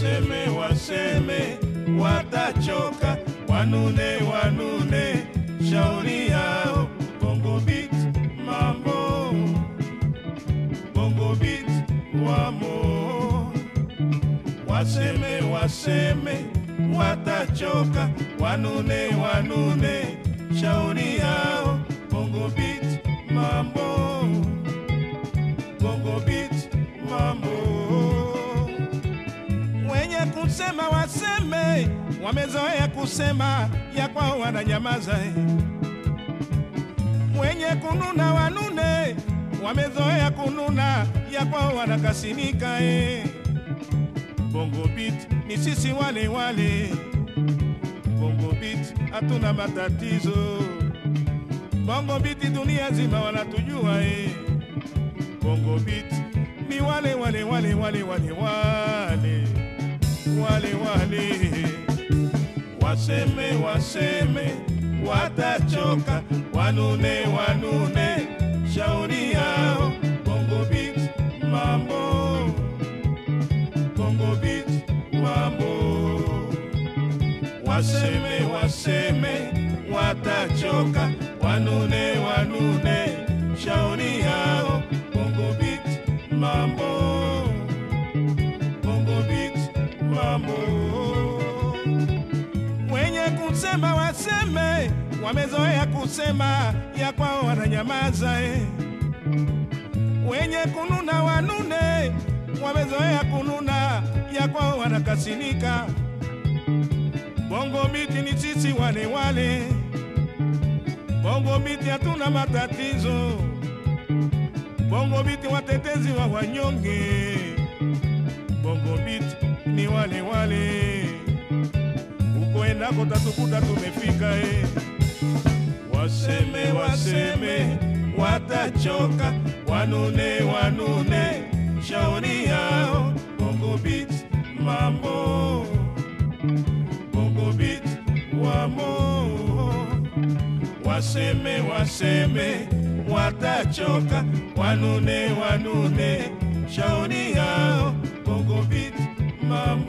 waseme waseme watachoka, wanune wanune shauri yao. Bongo Beat mambo, Bongo Beat wamo. Waseme waseme watachoka, wanune wanune shauri yao. Bongo Beat mambo, Bongo Beat mambo. Wenye kusema waseme, wamezoea kusema ya kwao wananyamaza. Wenye kununa wanune, wamezoea kununa ya kwao wanakasinika. Bongo Beat ni sisi wale wale, Bongo Beat hatuna matatizo. Bongo Beat dunia zima wanatujua. Bongo Beat ni wale wale wale wale wale wale wale wale. Waseme waseme watachoka, wanune wanune shauri yao. Bongo Beat mambo, Bongo Beat mambo. Waseme waseme watachoka, wanune wanune shauri yao. Bongo Beat mambo, Bongo Beat mambo. Wenye kusema waseme, wamezoea kusema ya kwao wananyamaza. Wenye kununa wanune, wamezoea kununa ya kwao wanakasinika. Bongo Beat ni sisi wale wale, Bongo Beat hatuna matatizo. Bongo Beat watetezi wa wanyonge, Bongo Beat ni wale wale. Uko endako tatukuta tumefika. Waseme waseme watachoka, wanune wanune shauri yao. Bongo Beat mambo, Bongo Beat wamo. Waseme waseme watachoka, wanune wanune shauri yao. Bongo Beat mambo.